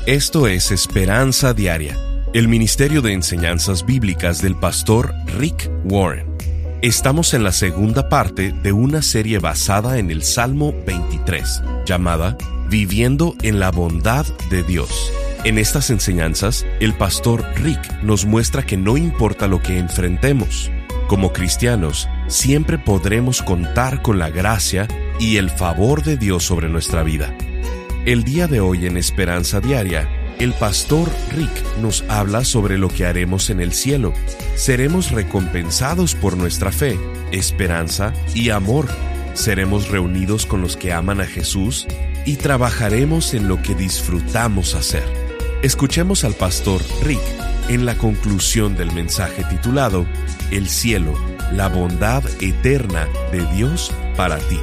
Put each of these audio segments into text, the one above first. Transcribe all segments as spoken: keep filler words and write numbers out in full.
Esto es Esperanza Diaria, el Ministerio de Enseñanzas Bíblicas del pastor Rick Warren. Estamos en la segunda parte de una serie basada en el Salmo veintitrés, llamada Viviendo en la Bondad de Dios. En estas enseñanzas, el pastor Rick nos muestra que no importa lo que enfrentemos, como cristianos, siempre podremos contar con la gracia y el favor de Dios sobre nuestra vida. El día de hoy en Esperanza Diaria, el pastor Rick nos habla sobre lo que haremos en el cielo. Seremos recompensados por nuestra fe, esperanza y amor. Seremos reunidos con los que aman a Jesús y trabajaremos en lo que disfrutamos hacer. Escuchemos al pastor Rick en la conclusión del mensaje titulado El cielo, la bondad eterna de Dios para ti.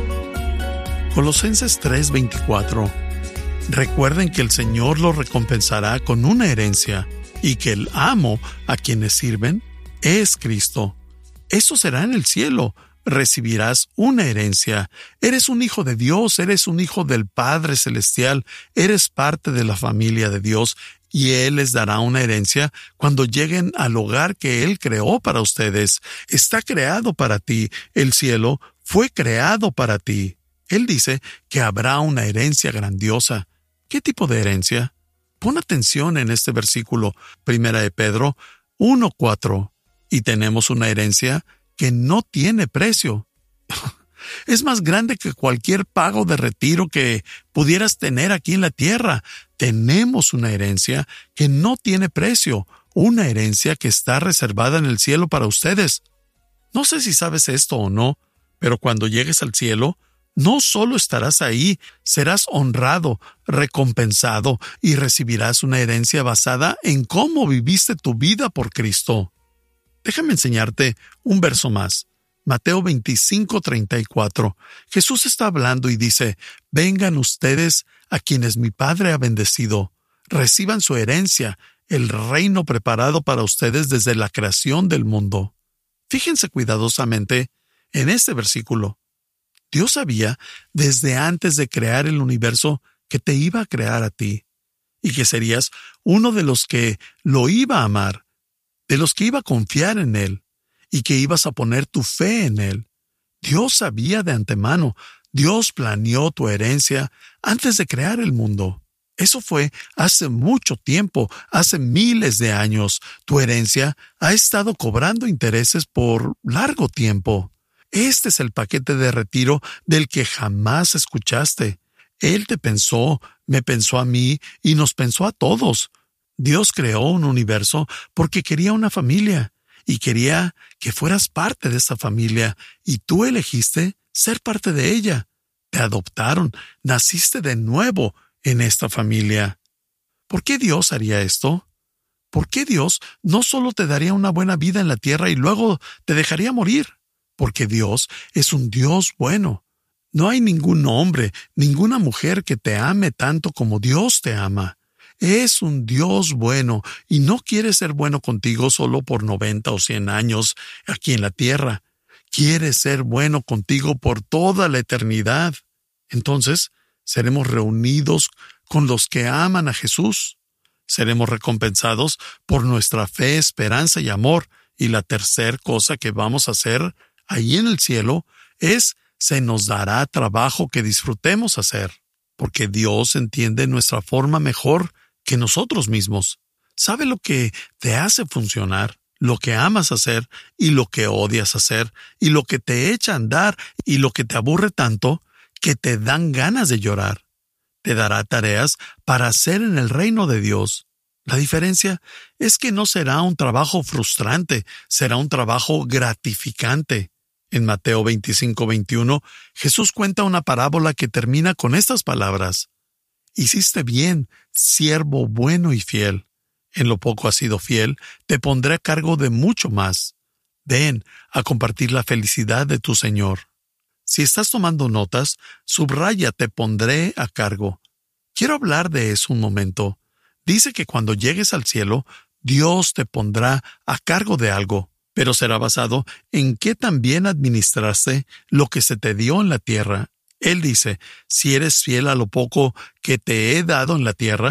Colosenses tres veinticuatro. Recuerden que el Señor los recompensará con una herencia y que el amo a quienes sirven es Cristo. Eso será en el cielo. Recibirás una herencia. Eres un hijo de Dios, eres un hijo del Padre Celestial, eres parte de la familia de Dios y Él les dará una herencia cuando lleguen al hogar que Él creó para ustedes. Está creado para ti. El cielo fue creado para ti. Él dice que habrá una herencia grandiosa. ¿Qué tipo de herencia? Pon atención en este versículo, Primera de Pedro uno cuatro. Y tenemos una herencia que no tiene precio. Es más grande que cualquier pago de retiro que pudieras tener aquí en la tierra. Tenemos una herencia que no tiene precio, una herencia que está reservada en el cielo para ustedes. No sé si sabes esto o no, pero cuando llegues al cielo, no solo estarás ahí, serás honrado, recompensado y recibirás una herencia basada en cómo viviste tu vida por Cristo. Déjame enseñarte un verso más. Mateo veinticinco treinta y cuatro. Jesús está hablando y dice, vengan ustedes a quienes mi Padre ha bendecido. Reciban su herencia, el reino preparado para ustedes desde la creación del mundo. Fíjense cuidadosamente en este versículo. Dios sabía desde antes de crear el universo que te iba a crear a ti y que serías uno de los que lo iba a amar, de los que iba a confiar en Él y que ibas a poner tu fe en Él. Dios sabía de antemano, Dios planeó tu herencia antes de crear el mundo. Eso fue hace mucho tiempo, hace miles de años. Tu herencia ha estado cobrando intereses por largo tiempo. Este es el paquete de retiro del que jamás escuchaste. Él te pensó, me pensó a mí y nos pensó a todos. Dios creó un universo porque quería una familia y quería que fueras parte de esa familia y tú elegiste ser parte de ella. Te adoptaron, naciste de nuevo en esta familia. ¿Por qué Dios haría esto? ¿Por qué Dios no solo te daría una buena vida en la tierra y luego te dejaría morir? Porque Dios es un Dios bueno. No hay ningún hombre, ninguna mujer que te ame tanto como Dios te ama. Es un Dios bueno y no quiere ser bueno contigo solo por noventa o cien años aquí en la tierra. Quiere ser bueno contigo por toda la eternidad. Entonces, seremos reunidos con los que aman a Jesús. Seremos recompensados por nuestra fe, esperanza y amor. Y la tercera cosa que vamos a hacer ahí en el cielo es, se nos dará trabajo que disfrutemos hacer, porque Dios entiende nuestra forma mejor que nosotros mismos. Sabe lo que te hace funcionar, lo que amas hacer y lo que odias hacer, y lo que te echa a andar y lo que te aburre tanto que te dan ganas de llorar. Te dará tareas para hacer en el reino de Dios. La diferencia es que no será un trabajo frustrante, será un trabajo gratificante. En Mateo veinticinco veintiuno, Jesús cuenta una parábola que termina con estas palabras. Hiciste bien, siervo bueno y fiel. En lo poco has sido fiel, te pondré a cargo de mucho más. Ven a compartir la felicidad de tu Señor. Si estás tomando notas, subraya te pondré a cargo. Quiero hablar de eso un momento. Dice que cuando llegues al cielo, Dios te pondrá a cargo de algo. Pero será basado en qué tan bien administraste lo que se te dio en la tierra. Él dice, si eres fiel a lo poco que te he dado en la tierra,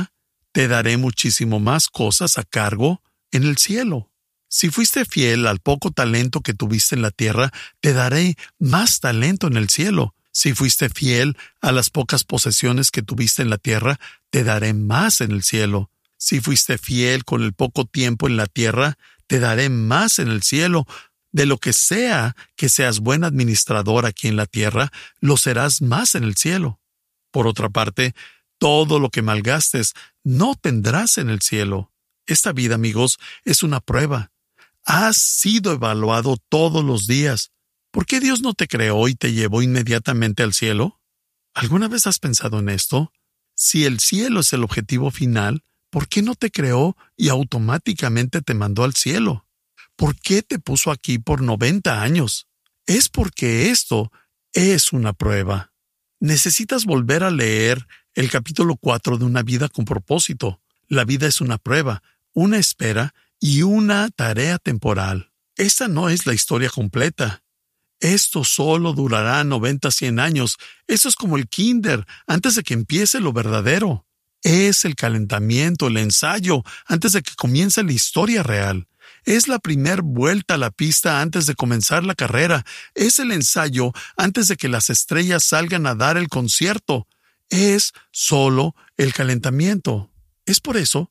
te daré muchísimo más cosas a cargo en el cielo. Si fuiste fiel al poco talento que tuviste en la tierra, te daré más talento en el cielo. Si fuiste fiel a las pocas posesiones que tuviste en la tierra, te daré más en el cielo. Si fuiste fiel con el poco tiempo en la tierra, te daré más en el cielo. De lo que sea que seas buen administrador aquí en la tierra, lo serás más en el cielo. Por otra parte, todo lo que malgastes no tendrás en el cielo. Esta vida, amigos, es una prueba. Has sido evaluado todos los días. ¿Por qué Dios no te creó y te llevó inmediatamente al cielo? ¿Alguna vez has pensado en esto? Si el cielo es el objetivo final, ¿por qué no te creó y automáticamente te mandó al cielo? ¿Por qué te puso aquí por noventa años? Es porque esto es una prueba. Necesitas volver a leer el capítulo cuatro de Una vida con propósito. La vida es una prueba, una espera y una tarea temporal. Esta no es la historia completa. Esto solo durará noventa a cien años. Eso es como el kinder, antes de que empiece lo verdadero. Es el calentamiento, el ensayo, antes de que comience la historia real. Es la primer vuelta a la pista antes de comenzar la carrera. Es el ensayo antes de que las estrellas salgan a dar el concierto. Es solo el calentamiento. Es por eso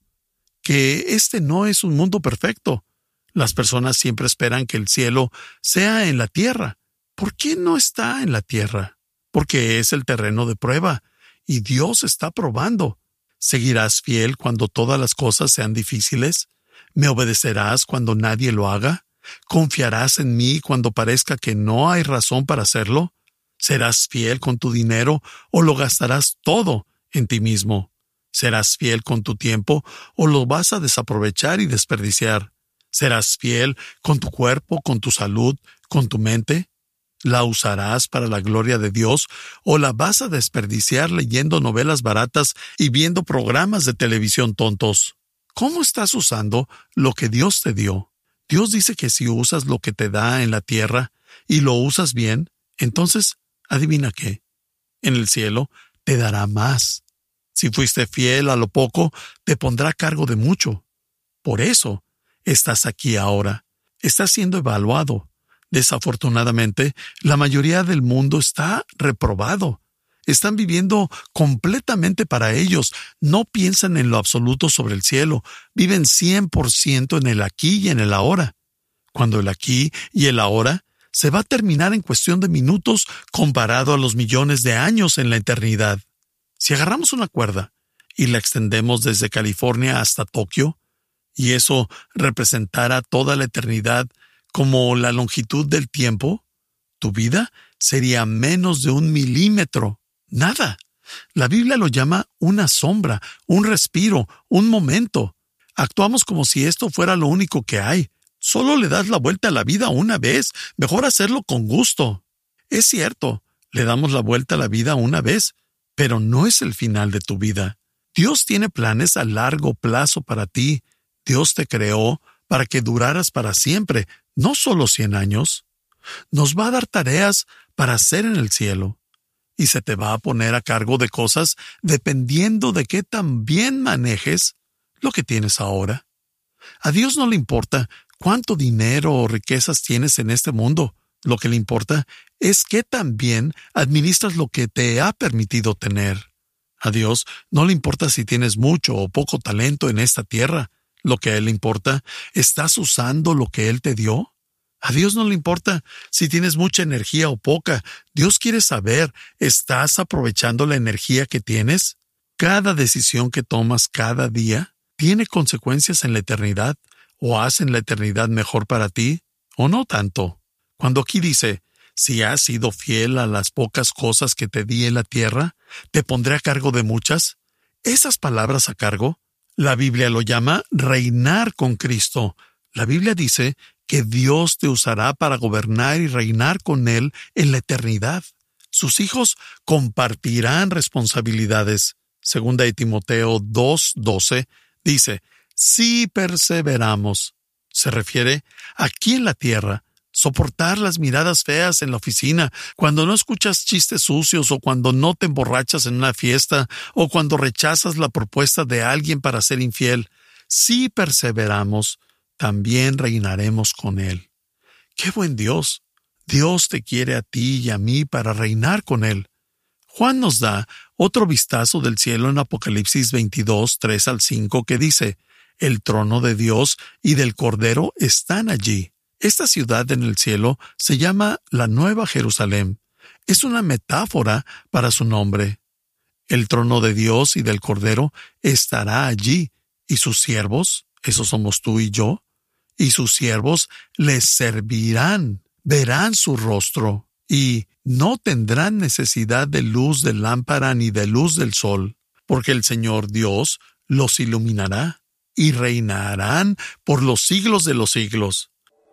que este no es un mundo perfecto. Las personas siempre esperan que el cielo sea en la tierra. ¿Por qué no está en la tierra? Porque es el terreno de prueba, y Dios está probando. ¿Seguirás fiel cuando todas las cosas sean difíciles? ¿Me obedecerás cuando nadie lo haga? ¿Confiarás en mí cuando parezca que no hay razón para hacerlo? ¿Serás fiel con tu dinero o lo gastarás todo en ti mismo? ¿Serás fiel con tu tiempo o lo vas a desaprovechar y desperdiciar? ¿Serás fiel con tu cuerpo, con tu salud, con tu mente? ¿La usarás para la gloria de Dios o la vas a desperdiciar leyendo novelas baratas y viendo programas de televisión tontos? ¿Cómo estás usando lo que Dios te dio? Dios dice que si usas lo que te da en la tierra y lo usas bien, entonces, adivina qué, en el cielo te dará más. Si fuiste fiel a lo poco, te pondrá a cargo de mucho. Por eso, estás aquí ahora. Estás siendo evaluado. Desafortunadamente, la mayoría del mundo está reprobado. Están viviendo completamente para ellos. No piensan en lo absoluto sobre el cielo. Viven cien por ciento en el aquí y en el ahora. Cuando el aquí y el ahora se va a terminar en cuestión de minutos comparado a los millones de años en la eternidad. Si agarramos una cuerda y la extendemos desde California hasta Tokio, y eso representara toda la eternidad como la longitud del tiempo, tu vida sería menos de un milímetro. Nada. La Biblia lo llama una sombra, un respiro, un momento. Actuamos como si esto fuera lo único que hay. Solo le das la vuelta a la vida una vez. Mejor hacerlo con gusto. Es cierto, le damos la vuelta a la vida una vez, pero no es el final de tu vida. Dios tiene planes a largo plazo para ti. Dios te creó para que duraras para siempre, no solo cien años. Nos va a dar tareas para hacer en el cielo. Y se te va a poner a cargo de cosas dependiendo de qué tan bien manejes lo que tienes ahora. A Dios no le importa cuánto dinero o riquezas tienes en este mundo. Lo que le importa es qué tan bien administras lo que te ha permitido tener. A Dios no le importa si tienes mucho o poco talento en esta tierra. Lo que a Él le importa, ¿estás usando lo que Él te dio? A Dios no le importa si tienes mucha energía o poca. Dios quiere saber, ¿estás aprovechando la energía que tienes? Cada decisión que tomas cada día tiene consecuencias en la eternidad, o hacen la eternidad mejor para ti, o no tanto. Cuando aquí dice, si has sido fiel a las pocas cosas que te di en la tierra, te pondré a cargo de muchas. Esas palabras a cargo, la Biblia lo llama reinar con Cristo. La Biblia dice que Dios te usará para gobernar y reinar con Él en la eternidad. Sus hijos compartirán responsabilidades. Segunda de Timoteo dos doce dice, si perseveramos, se refiere aquí en la tierra, soportar las miradas feas en la oficina, cuando no escuchas chistes sucios o cuando no te emborrachas en una fiesta o cuando rechazas la propuesta de alguien para ser infiel. Si perseveramos, también reinaremos con Él. ¡Qué buen Dios! Dios te quiere a ti y a mí para reinar con Él. Juan nos da otro vistazo del cielo en Apocalipsis veintidós, tres al cinco, que dice: el trono de Dios y del Cordero están allí. Esta ciudad en el cielo se llama la Nueva Jerusalén. Es una metáfora para su nombre. El trono de Dios y del Cordero estará allí, y sus siervos, esos somos tú y yo, y sus siervos les servirán, verán su rostro, y no tendrán necesidad de luz de lámpara ni de luz del sol, porque el Señor Dios los iluminará, y reinarán por los siglos de los siglos.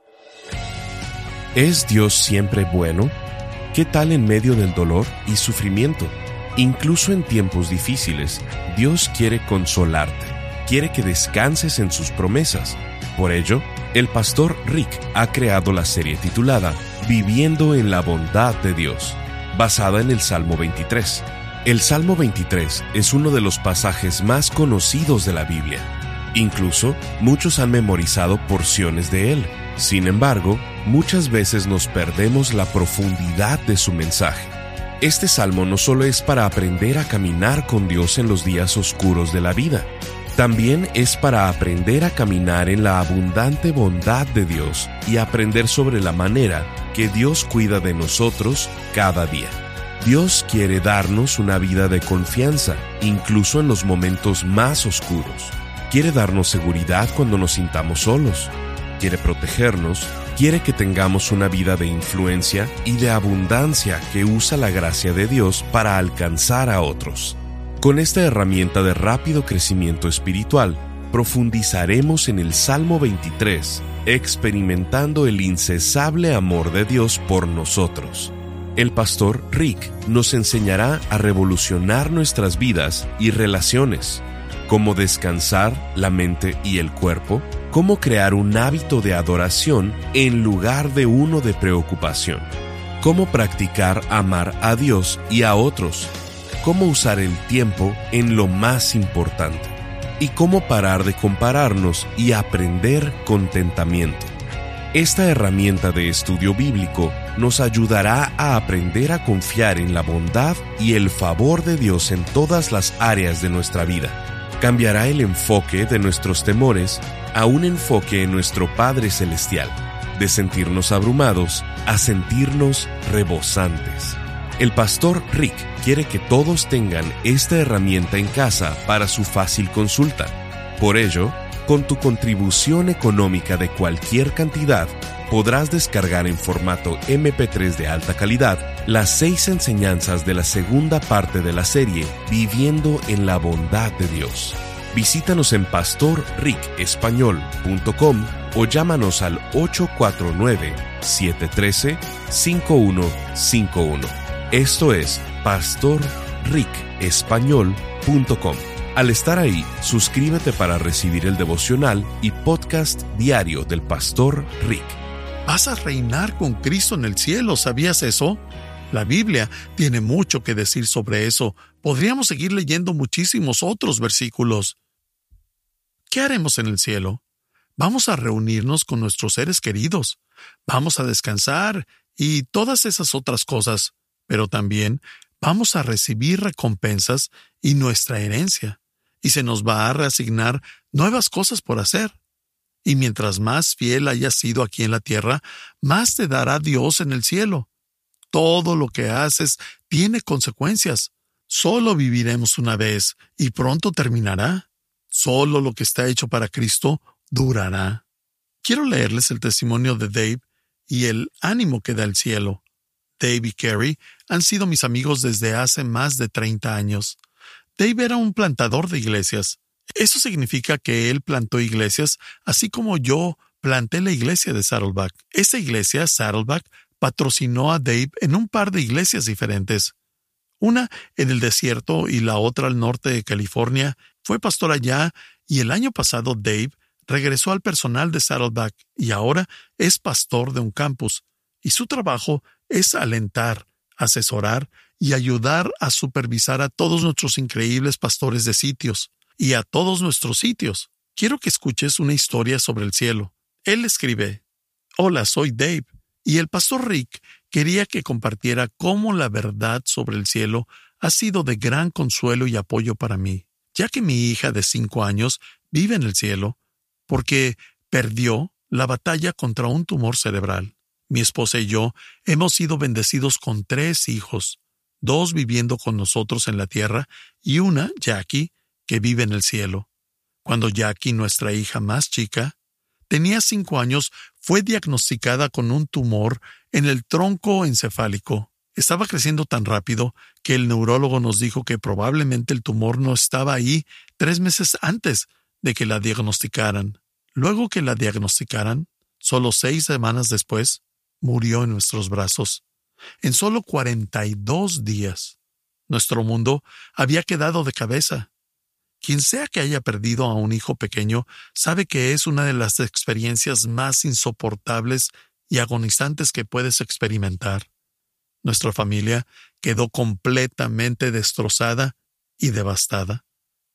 ¿Es Dios siempre bueno? ¿Qué tal en medio del dolor y sufrimiento? Incluso en tiempos difíciles, Dios quiere consolarte, quiere que descanses en sus promesas. Por ello, el pastor Rick ha creado la serie titulada Viviendo en la bondad de Dios, basada en el Salmo veintitrés. El Salmo veintitrés es uno de los pasajes más conocidos de la Biblia. Incluso, muchos han memorizado porciones de él. Sin embargo, muchas veces nos perdemos la profundidad de su mensaje. Este salmo no solo es para aprender a caminar con Dios en los días oscuros de la vida, también es para aprender a caminar en la abundante bondad de Dios y aprender sobre la manera que Dios cuida de nosotros cada día. Dios quiere darnos una vida de confianza, incluso en los momentos más oscuros. Quiere darnos seguridad cuando nos sintamos solos. Quiere protegernos, quiere que tengamos una vida de influencia y de abundancia que usa la gracia de Dios para alcanzar a otros. Con esta herramienta de rápido crecimiento espiritual, profundizaremos en el Salmo veintitrés, experimentando el incesable amor de Dios por nosotros. El pastor Rick nos enseñará a revolucionar nuestras vidas y relaciones, cómo descansar la mente y el cuerpo, cómo crear un hábito de adoración en lugar de uno de preocupación, cómo practicar amar a Dios y a otros, cómo usar el tiempo en lo más importante, y cómo parar de compararnos y aprender contentamiento. Esta herramienta de estudio bíblico nos ayudará a aprender a confiar en la bondad y el favor de Dios en todas las áreas de nuestra vida. Cambiará el enfoque de nuestros temores a un enfoque en nuestro Padre Celestial, de sentirnos abrumados a sentirnos rebosantes. El pastor Rick quiere que todos tengan esta herramienta en casa para su fácil consulta. Por ello, con tu contribución económica de cualquier cantidad, podrás descargar en formato eme pe tres de alta calidad las seis enseñanzas de la segunda parte de la serie Viviendo en la bondad de Dios. Visítanos en pastor rick español punto com o llámanos al ocho cuatro nueve, siete uno tres, cinco uno cinco uno. Esto es pastor rick español punto com. Al estar ahí, suscríbete para recibir el devocional y podcast diario del pastor Rick. Vas a reinar con Cristo en el cielo, ¿sabías eso? La Biblia tiene mucho que decir sobre eso. Podríamos seguir leyendo muchísimos otros versículos. ¿Qué haremos en el cielo? Vamos a reunirnos con nuestros seres queridos. Vamos a descansar y todas esas otras cosas. Pero también vamos a recibir recompensas y nuestra herencia. Y se nos va a reasignar nuevas cosas por hacer. Y mientras más fiel hayas sido aquí en la tierra, más te dará Dios en el cielo. Todo lo que haces tiene consecuencias. Solo viviremos una vez y pronto terminará. Solo lo que está hecho para Cristo durará. Quiero leerles el testimonio de Dave y el ánimo que da el cielo. Dave y Carrie han sido mis amigos desde hace más de treinta años. Dave era un plantador de iglesias. Eso significa que él plantó iglesias, así como yo planté la iglesia de Saddleback. Esa iglesia, Saddleback, patrocinó a Dave en un par de iglesias diferentes. Una en el desierto y la otra al norte de California. Fue pastor allá y el año pasado Dave regresó al personal de Saddleback y ahora es pastor de un campus, y su trabajo es alentar, asesorar y ayudar a supervisar a todos nuestros increíbles pastores de sitios y a todos nuestros sitios. Quiero que escuches una historia sobre el cielo. Él escribe: Hola, soy Dave, y el pastor Rick quería que compartiera cómo la verdad sobre el cielo ha sido de gran consuelo y apoyo para mí, ya que mi hija de cinco años vive en el cielo porque perdió la batalla contra un tumor cerebral. Mi esposa y yo hemos sido bendecidos con tres hijos, dos viviendo con nosotros en la tierra y una, Jackie, que vive en el cielo. Cuando Jackie, nuestra hija más chica, tenía cinco años, fue diagnosticada con un tumor en el tronco encefálico. Estaba creciendo tan rápido que el neurólogo nos dijo que probablemente el tumor no estaba ahí tres meses antes de que la diagnosticaran. Luego que la diagnosticaran, solo seis semanas después, murió en nuestros brazos. En solo cuarenta y dos días, nuestro mundo había quedado de cabeza. Quien sea que haya perdido a un hijo pequeño sabe que es una de las experiencias más insoportables y agonizantes que puedes experimentar. Nuestra familia quedó completamente destrozada y devastada.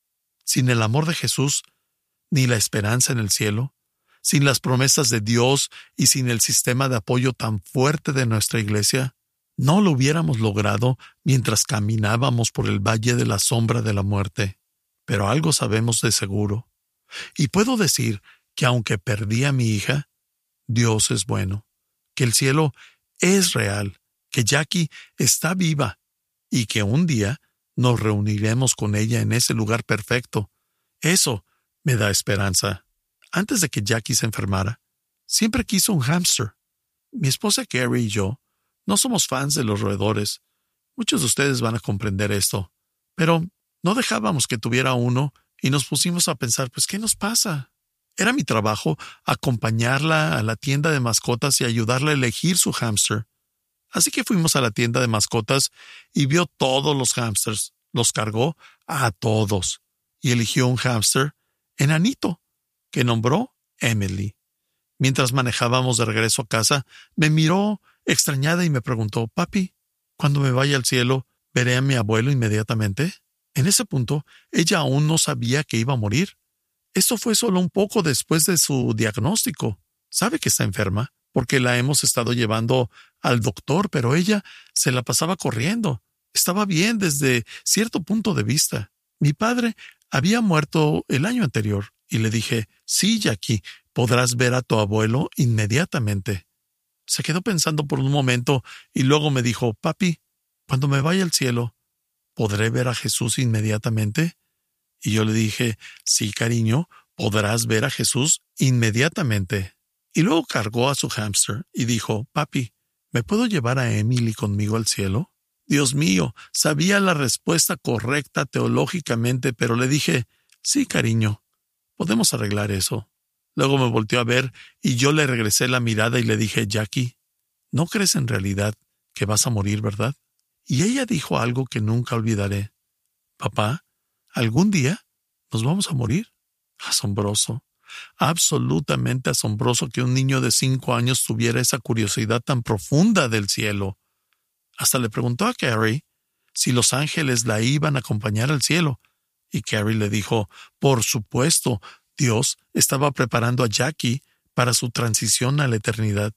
Sin el amor de Jesús, ni la esperanza en el cielo, sin las promesas de Dios y sin el sistema de apoyo tan fuerte de nuestra iglesia, no lo hubiéramos logrado mientras caminábamos por el valle de la sombra de la muerte. Pero algo sabemos de seguro. Y puedo decir que aunque perdí a mi hija, Dios es bueno, que el cielo es real, que Jackie está viva y que un día nos reuniremos con ella en ese lugar perfecto. Eso me da esperanza. Antes de que Jackie se enfermara, siempre quiso un hámster. Mi esposa Carrie y yo no somos fans de los roedores. Muchos de ustedes van a comprender esto, pero no dejábamos que tuviera uno y nos pusimos a pensar, pues, ¿qué nos pasa? Era mi trabajo acompañarla a la tienda de mascotas y ayudarla a elegir su hámster. Así que fuimos a la tienda de mascotas y vio todos los hámsters, los cargó a todos y eligió un hámster enanito que nombró Emily. Mientras manejábamos de regreso a casa, me miró extrañada y me preguntó: «Papi, cuando me vaya al cielo, ¿veré a mi abuelo inmediatamente?» En ese punto, ella aún no sabía que iba a morir. Esto fue solo un poco después de su diagnóstico. Sabe que está enferma, porque la hemos estado llevando al doctor, pero ella se la pasaba corriendo. Estaba bien desde cierto punto de vista. Mi padre había muerto el año anterior, y le dije: «Sí, Jackie, podrás ver a tu abuelo inmediatamente». Se quedó pensando por un momento y luego me dijo: «Papi, cuando me vaya al cielo, ¿podré ver a Jesús inmediatamente?» Y yo le dije: «Sí, cariño, podrás ver a Jesús inmediatamente». Y luego cargó a su hámster y dijo: «Papi, ¿me puedo llevar a Emily conmigo al cielo?» Dios mío, sabía la respuesta correcta teológicamente, pero le dije: «Sí, cariño, podemos arreglar eso». Luego me volteó a ver y yo le regresé la mirada y le dije: «Jackie, ¿no crees en realidad que vas a morir, verdad?» Y ella dijo algo que nunca olvidaré: «Papá, ¿algún día nos vamos a morir?» Asombroso, absolutamente asombroso que un niño de cinco años tuviera esa curiosidad tan profunda del cielo. Hasta le preguntó a Carrie si los ángeles la iban a acompañar al cielo, y Carrie le dijo: «Por supuesto, Dios estaba preparando a Jackie para su transición a la eternidad».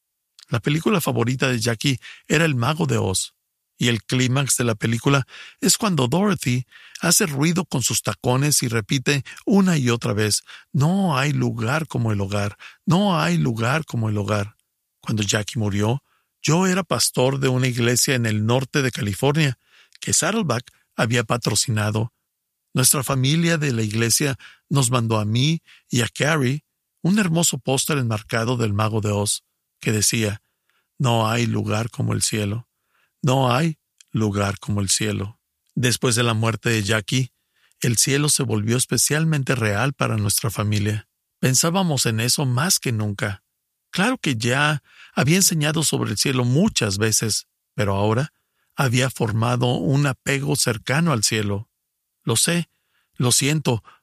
La película favorita de Jackie era El Mago de Oz. Y el clímax de la película es cuando Dorothy hace ruido con sus tacones y repite una y otra vez: «No hay lugar como el hogar, no hay lugar como el hogar». Cuando Jackie murió, yo era pastor de una iglesia en el norte de California que Saddleback había patrocinado. Nuestra familia de la iglesia nos mandó a mí y a Carrie un hermoso póster enmarcado del Mago de Oz que decía: «No hay lugar como el cielo. No hay lugar como el cielo». Después de la muerte de Jackie, el cielo se volvió especialmente real para nuestra familia. Pensábamos en eso más que nunca. Claro que ya había enseñado sobre el cielo muchas veces, pero ahora había formado un apego cercano al cielo. Lo sé, lo siento,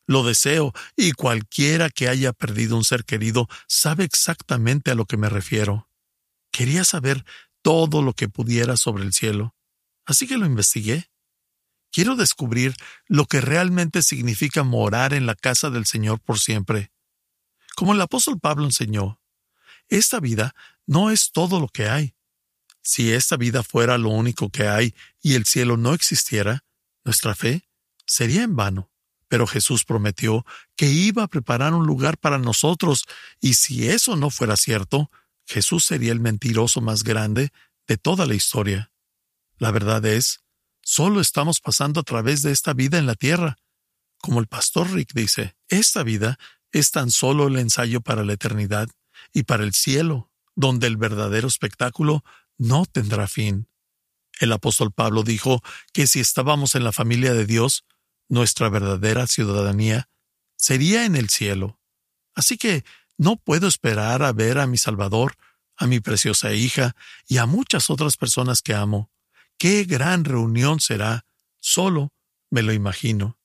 lo deseo, y cualquiera que haya perdido un ser querido sabe exactamente a lo que me refiero. Quería saber todo lo que pudiera sobre el cielo, así que lo investigué. Quiero descubrir lo que realmente significa morar en la casa del Señor por siempre. Como el apóstol Pablo enseñó, esta vida no es todo lo que hay. Si esta vida fuera lo único que hay y el cielo no existiera, nuestra fe sería en vano. Pero Jesús prometió que iba a preparar un lugar para nosotros, y si eso no fuera cierto, Jesús sería el mentiroso más grande de toda la historia. La verdad es, solo estamos pasando a través de esta vida en la tierra. Como el pastor Rick dice, esta vida es tan solo el ensayo para la eternidad y para el cielo, donde el verdadero espectáculo no tendrá fin. El apóstol Pablo dijo que si estábamos en la familia de Dios, nuestra verdadera ciudadanía sería en el cielo. Así que no puedo esperar a ver a mi Salvador, a mi preciosa hija y a muchas otras personas que amo. ¡Qué gran reunión será! Solo me lo imagino.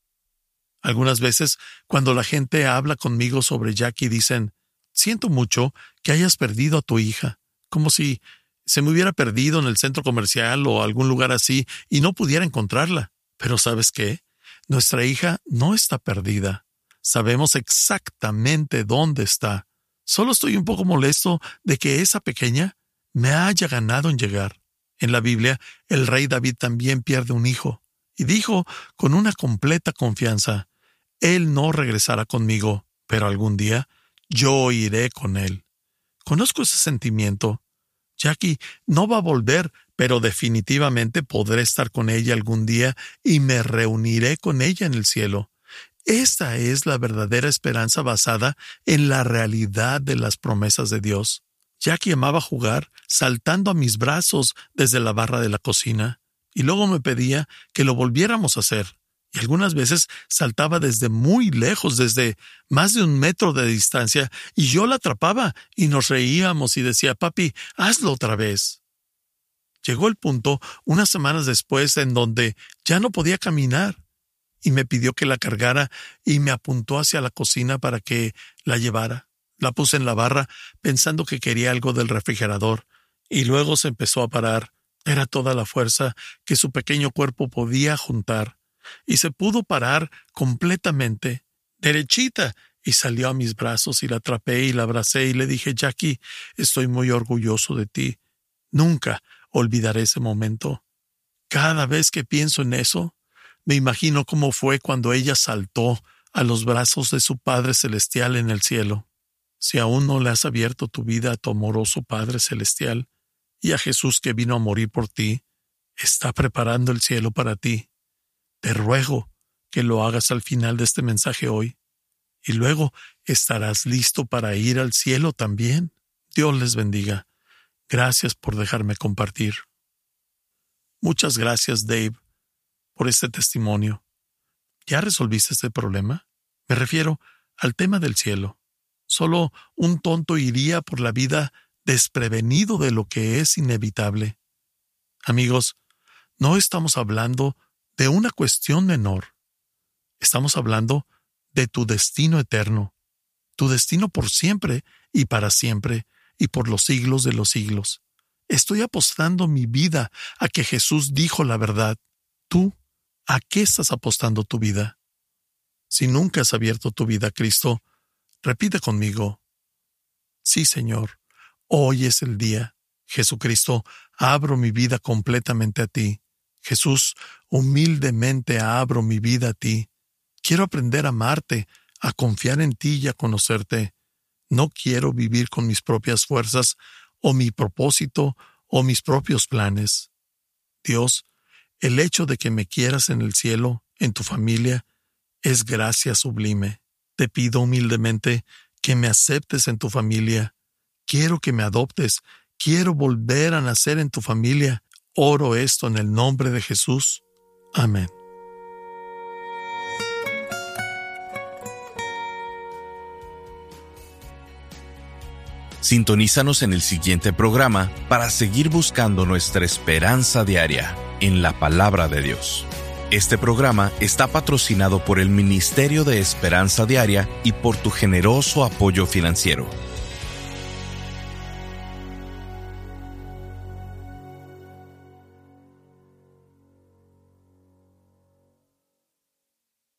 Algunas veces, cuando la gente habla conmigo sobre Jackie, dicen, siento mucho que hayas perdido a tu hija, como si se me hubiera perdido en el centro comercial o algún lugar así y no pudiera encontrarla. Pero ¿sabes qué? Nuestra hija no está perdida. Sabemos exactamente dónde está. Solo estoy un poco molesto de que esa pequeña me haya ganado en llegar. En la Biblia, el rey David también pierde un hijo, y dijo con una completa confianza, él no regresará conmigo, pero algún día yo iré con él. Conozco ese sentimiento. Jackie no va a volver, pero definitivamente podré estar con ella algún día y me reuniré con ella en el cielo. Esta es la verdadera esperanza basada en la realidad de las promesas de Dios. Jackie amaba jugar saltando a mis brazos desde la barra de la cocina, y luego me pedía que lo volviéramos a hacer. Y algunas veces saltaba desde muy lejos, desde más de un metro de distancia, y yo la atrapaba y nos reíamos y decía, papi, hazlo otra vez. Llegó el punto, unas semanas después, en donde ya no podía caminar, y me pidió que la cargara y me apuntó hacia la cocina para que la llevara. La puse en la barra pensando que quería algo del refrigerador, y luego se empezó a parar. Era toda la fuerza que su pequeño cuerpo podía juntar, y se pudo parar completamente, derechita, y salió a mis brazos y la atrapé y la abracé y le dije, Jackie, estoy muy orgulloso de ti. Nunca olvidaré ese momento. Cada vez que pienso en eso, me imagino cómo fue cuando ella saltó a los brazos de su Padre Celestial en el cielo. Si aún no le has abierto tu vida a tu amoroso Padre Celestial y a Jesús que vino a morir por ti, está preparando el cielo para ti. Te ruego que lo hagas al final de este mensaje hoy, y luego estarás listo para ir al cielo también. Dios les bendiga. Gracias por dejarme compartir. Muchas gracias, Dave, por este testimonio. ¿Ya resolviste este problema? Me refiero al tema del cielo. Solo un tonto iría por la vida desprevenido de lo que es inevitable. Amigos, no estamos hablando de una cuestión menor. Estamos hablando de tu destino eterno, tu destino por siempre y para siempre y por los siglos de los siglos. Estoy apostando mi vida a que Jesús dijo la verdad. ¿Tú a qué estás apostando tu vida? Si nunca has abierto tu vida a Cristo, repite conmigo. Sí, Señor, hoy es el día. Jesucristo, abro mi vida completamente a ti. Jesús, humildemente abro mi vida a ti. Quiero aprender a amarte, a confiar en ti y a conocerte. No quiero vivir con mis propias fuerzas o mi propósito o mis propios planes. Dios, el hecho de que me quieras en el cielo, en tu familia, es gracia sublime. Te pido humildemente que me aceptes en tu familia. Quiero que me adoptes. Quiero volver a nacer en tu familia. Oro esto en el nombre de Jesús. Amén. Sintonízanos en el siguiente programa para seguir buscando nuestra esperanza diaria en la palabra de Dios. Este programa está patrocinado por el Ministerio de Esperanza Diaria y por tu generoso apoyo financiero.